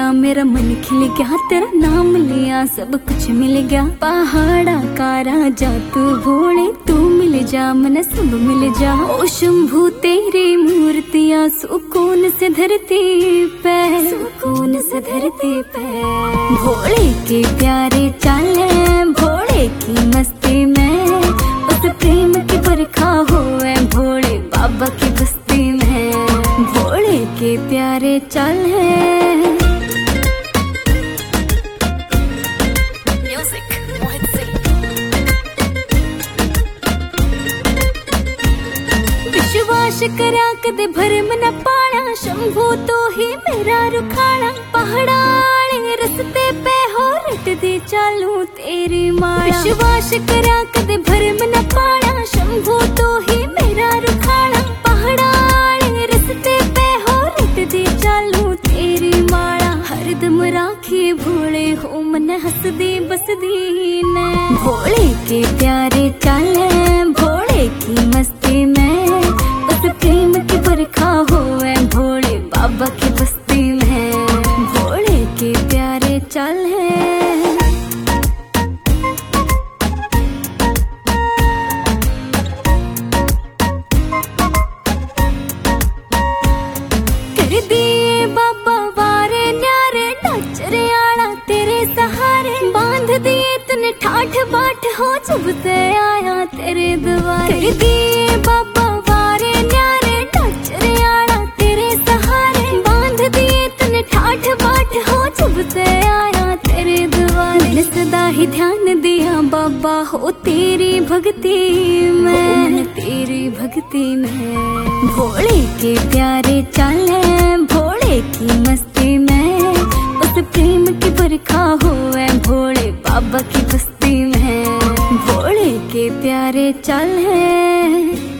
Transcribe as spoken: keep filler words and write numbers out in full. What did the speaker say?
गया, मेरा मन खिल गया, तेरा नाम लिया सब कुछ मिल गया। पहाड़ा का राजा तू भोले, तू मिल जा मन सब मिल जा। ओ शंभू तेरी मूर्तियाँ सुकून से धरती पे, सुकून से धरती पे। भोले के प्यारे चाले, भोले की मस्ती में, उस प्रेम की बरखा होए भोले बाबा की बस्ती में। भोले के प्यारे चल है। विश्वास करा कदे भरम न पाना, शंभू तो ही मेरा रुखाना। पहाड़ाले रस्ते पे हो रट दी चालू तेरी माला। विश्वास करा कदे भरम न पाना, शंभू तो ही मेरा रुखाना। पहाड़ाले रस्ते पे हो रट दी चालू तेरी माला। हरदम राखी भोले हो मन हंसदी बसदी ने। भोले के प्यारे चाले, भोले की मस्ती में, उस प्रेम की बरखा होए भोले बाबा की बस्ती में। भोले के प्यारे चल है। कर दिए बाबा वारे न्यारे, नचरे आला तेरे सहारे। बांध दिए तने ठाठ बाट हो, जब से आया तेरे द्वारे। कर दिए बाबा वारे न्यारे, नचरे आला तेरे सहारे। बांध दिए तने ठाठ बाट हो, जब से आया तेरे द्वारे। सदा ही ध्यान दिया बाबा हो तेरी भक्ति में, तेरी भक्ति में। भोले के प्यारे चाले, भोले की मस्ती में, उस प्रेम की बरखा होए भोले बाबा की बस्ती में। भोले के प्यारे चल है।